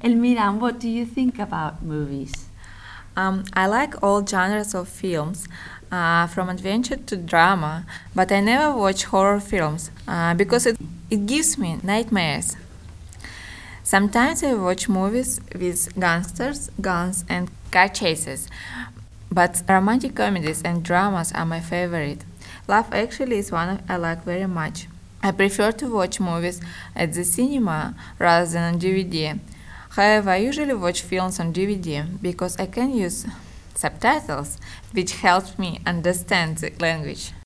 Elmira, what do you think about movies? I like all genres of films, from adventure to drama, but I never watch horror films because it gives me nightmares. Sometimes I watch movies with gangsters, guns, and car chases, but romantic comedies and dramas are my favorite. Love Actually is one I like very much. I prefer to watch movies at the cinema rather than on DVD. However, I usually watch films on DVD because I can use subtitles, which helps me understand the language.